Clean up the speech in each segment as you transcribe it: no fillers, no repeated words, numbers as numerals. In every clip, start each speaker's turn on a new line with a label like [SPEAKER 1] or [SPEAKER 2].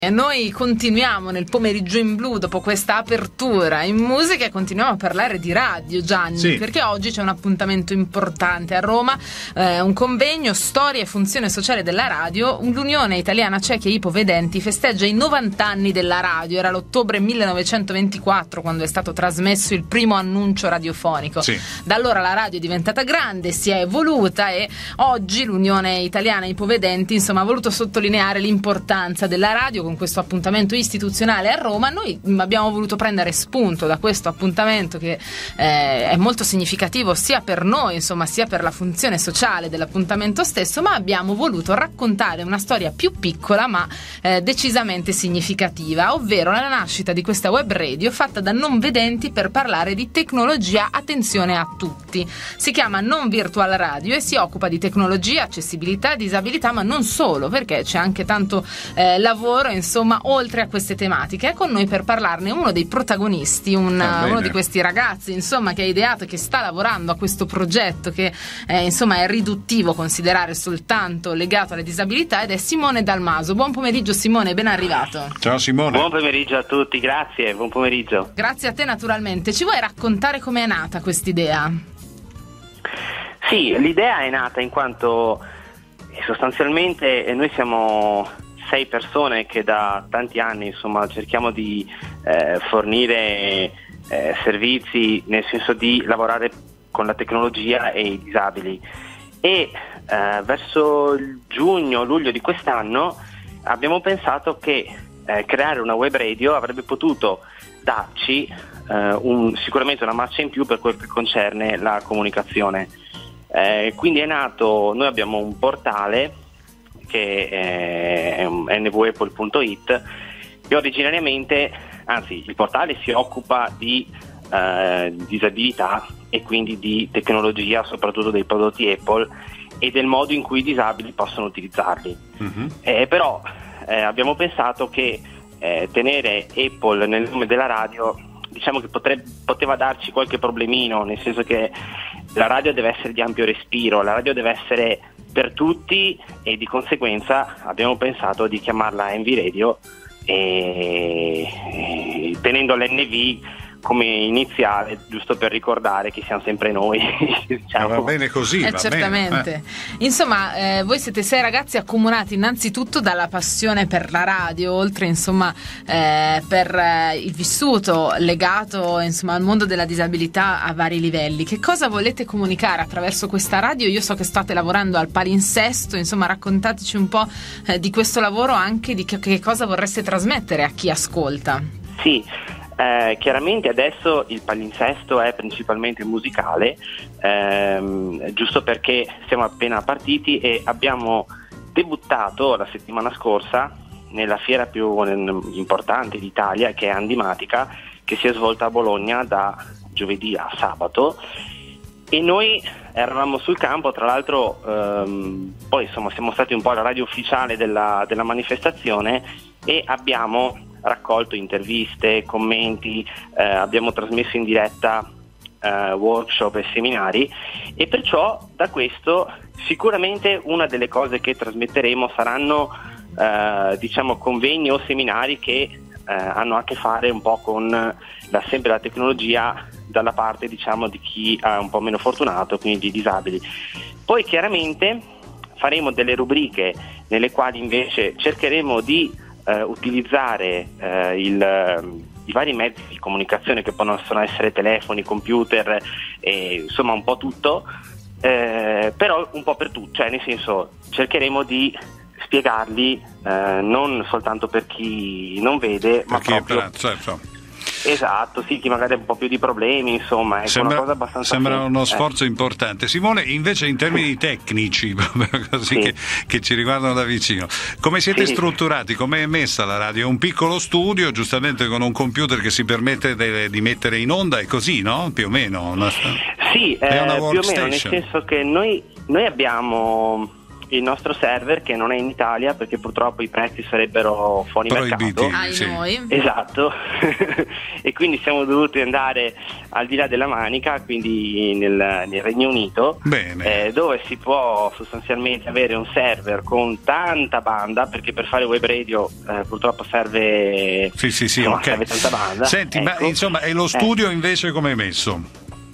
[SPEAKER 1] E noi continuiamo nel pomeriggio in blu dopo questa apertura in musica e continuiamo a parlare di radio, Gianni,
[SPEAKER 2] sì,
[SPEAKER 1] perché oggi c'è un appuntamento importante a Roma, un convegno Storia e funzione sociale della radio. L'Unione Italiana Ciechi e Ipovedenti festeggia i 90 anni della radio. Era l'ottobre 1924 quando è stato trasmesso il primo annuncio radiofonico.
[SPEAKER 2] Sì.
[SPEAKER 1] Da allora la radio è diventata grande, si è evoluta e oggi l'Unione Italiana Ipovedenti ha voluto sottolineare l'importanza della radio con questo appuntamento istituzionale a Roma. Noi abbiamo voluto prendere spunto da questo appuntamento che è molto significativo sia per noi, sia per la funzione sociale dell'appuntamento stesso, ma abbiamo voluto raccontare una storia più piccola ma decisamente significativa, ovvero la nascita di questa web radio fatta da non vedenti per parlare di tecnologia. Attenzione a tutti, si chiama Non Virtual Radio e si occupa di tecnologia, accessibilità, disabilità, ma non solo, perché c'è anche tanto lavoro oltre a queste tematiche. È con noi per parlarne uno dei protagonisti, uno di questi ragazzi che ha ideato e che sta lavorando a questo progetto che è riduttivo considerare soltanto legato alle disabilità, ed è Simone Dalmaso. Buon pomeriggio Simone, ben arrivato.
[SPEAKER 2] Ciao Simone.
[SPEAKER 3] Buon pomeriggio a tutti, grazie, buon pomeriggio.
[SPEAKER 1] Grazie a te naturalmente. Ci vuoi raccontare com'è nata quest'idea?
[SPEAKER 3] Sì, l'idea è nata in quanto sostanzialmente noi siamo 6 persone che da tanti anni cerchiamo di fornire servizi, nel senso di lavorare con la tecnologia e i disabili, e verso il giugno-luglio di quest'anno abbiamo pensato che creare una web radio avrebbe potuto darci sicuramente una marcia in più per quel che concerne la comunicazione. Quindi è nato, noi abbiamo un portale che è nvapple.it, e originariamente, anzi, il portale si occupa di disabilità e quindi di tecnologia, soprattutto dei prodotti Apple e del modo in cui i disabili possono utilizzarli. Però abbiamo pensato che tenere Apple nel nome della radio, che poteva darci qualche problemino, nel senso che la radio deve essere di ampio respiro, la radio deve essere per tutti, e di conseguenza abbiamo pensato di chiamarla NV Radio, e tenendo l'NV come iniziale, giusto per ricordare che siamo sempre noi.
[SPEAKER 2] Va bene così, va
[SPEAKER 1] certamente.
[SPEAKER 2] Bene.
[SPEAKER 1] Voi siete 6 ragazzi accomunati innanzitutto dalla passione per la radio, oltre per il vissuto legato al mondo della disabilità a vari livelli. Che cosa volete comunicare attraverso questa radio? Io so che state lavorando al palinsesto, raccontateci un po' di questo lavoro, anche di che cosa vorreste trasmettere a chi ascolta.
[SPEAKER 3] Sì. Chiaramente adesso il palinsesto è principalmente musicale, giusto perché siamo appena partiti e abbiamo debuttato la settimana scorsa nella fiera più importante d'Italia, che è Handimatica, che si è svolta a Bologna da giovedì a sabato, e noi eravamo sul campo. Tra l'altro poi siamo stati un po' la radio ufficiale della manifestazione e abbiamo raccolto interviste, commenti, abbiamo trasmesso in diretta workshop e seminari, e perciò da questo sicuramente una delle cose che trasmetteremo saranno convegni o seminari che hanno a che fare un po' con sempre la tecnologia dalla parte di chi è un po' meno fortunato, quindi di disabili. Poi chiaramente faremo delle rubriche nelle quali invece cercheremo di utilizzare i vari mezzi di comunicazione, che possono essere telefoni, computer, un po' tutto, però un po' per tutto, nel senso cercheremo di spiegarli non soltanto per chi non vede, ma proprio
[SPEAKER 2] certo.
[SPEAKER 3] Esatto, sì, chi magari ha un po' più di problemi, è una cosa abbastanza
[SPEAKER 2] sembra uno sforzo importante. Simone, invece in termini tecnici, così
[SPEAKER 3] sì,
[SPEAKER 2] che ci riguardano da vicino, come siete strutturati? Come è messa la radio? È un piccolo studio, giustamente, con un computer che si permette di mettere in onda, e così, no? Più o meno?
[SPEAKER 3] Sì,
[SPEAKER 2] è una
[SPEAKER 3] più o meno, nel senso che noi abbiamo il nostro server, che non è in Italia perché purtroppo i prezzi sarebbero fuori
[SPEAKER 2] proibiti,
[SPEAKER 3] mercato.
[SPEAKER 2] sì.
[SPEAKER 1] Noi.
[SPEAKER 3] Esatto. E quindi siamo dovuti andare al di là della Manica, quindi nel Regno Unito.
[SPEAKER 2] Bene.
[SPEAKER 3] Dove si può sostanzialmente avere un server con tanta banda, perché per fare web radio purtroppo serve,
[SPEAKER 2] ok.
[SPEAKER 3] serve tanta banda.
[SPEAKER 2] Senti,
[SPEAKER 3] ecco.
[SPEAKER 2] ma insomma, e lo studio invece come è messo?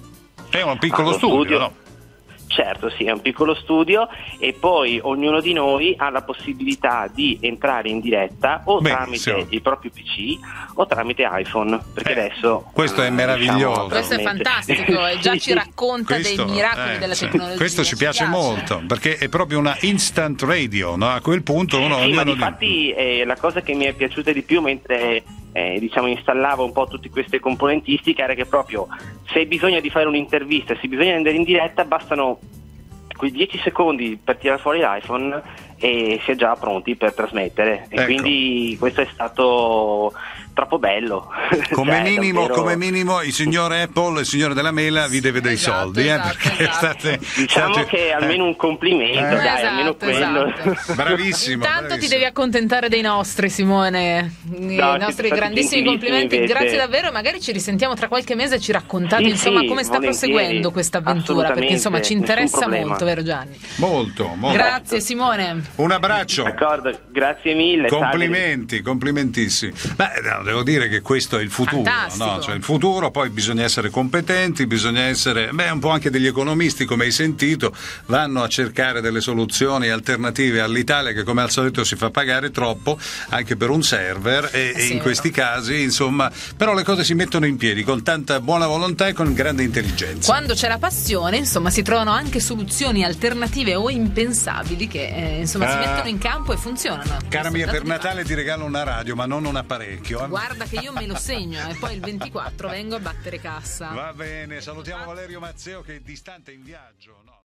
[SPEAKER 2] È un piccolo studio, no?
[SPEAKER 3] Certo, sì, è un piccolo studio, e poi ognuno di noi ha la possibilità di entrare in diretta o tramite il proprio PC o tramite iPhone, perché adesso
[SPEAKER 2] questo è meraviglioso.
[SPEAKER 1] Questo è fantastico, e già ci racconta dei miracoli della tecnologia.
[SPEAKER 2] Questo ci piace molto, perché è proprio una instant radio, no? A quel punto uno
[SPEAKER 3] ma infatti la cosa che mi è piaciuta di più mentre installavo un po' tutte queste componentistiche era che proprio se hai bisogno di fare un'intervista, se hai bisogno di andare in diretta, bastano quei 10 secondi per tirare fuori l'iPhone e si è già pronti per trasmettere. E quindi questo è stato troppo bello.
[SPEAKER 2] Come minimo il signore Apple e il signore della mela vi deve dei soldi, perché
[SPEAKER 3] diciamo che è almeno un complimento, almeno quello.
[SPEAKER 2] Bravissimo.
[SPEAKER 1] Intanto ti devi accontentare dei nostri, Simone, i nostri grandissimi complimenti, invece. Grazie davvero, e magari ci risentiamo tra qualche mese e ci raccontate come sta proseguendo questa avventura, perché insomma ci interessa molto, vero Gianni?
[SPEAKER 2] Molto.
[SPEAKER 1] Grazie Simone.
[SPEAKER 2] Un abbraccio.
[SPEAKER 3] D'accordo, grazie mille.
[SPEAKER 2] Complimentissimi. Devo dire che questo è il futuro, no? Cioè il futuro, poi bisogna essere competenti, bisogna essere un po' anche degli economisti, come hai sentito, vanno a cercare delle soluzioni alternative all'Italia, che come al solito si fa pagare troppo anche per un server, e in questi casi insomma, però le cose si mettono in piedi con tanta buona volontà e con grande intelligenza.
[SPEAKER 1] Quando c'è la passione, insomma, si trovano anche soluzioni alternative o impensabili che si mettono in campo e funzionano.
[SPEAKER 2] Cara mia, per Natale ti regalo una radio, ma non un apparecchio.
[SPEAKER 1] Guarda che io me lo segno, e poi il 24 vengo a battere cassa.
[SPEAKER 2] Va bene, salutiamo Valerio Mazzeo che è distante in viaggio, no?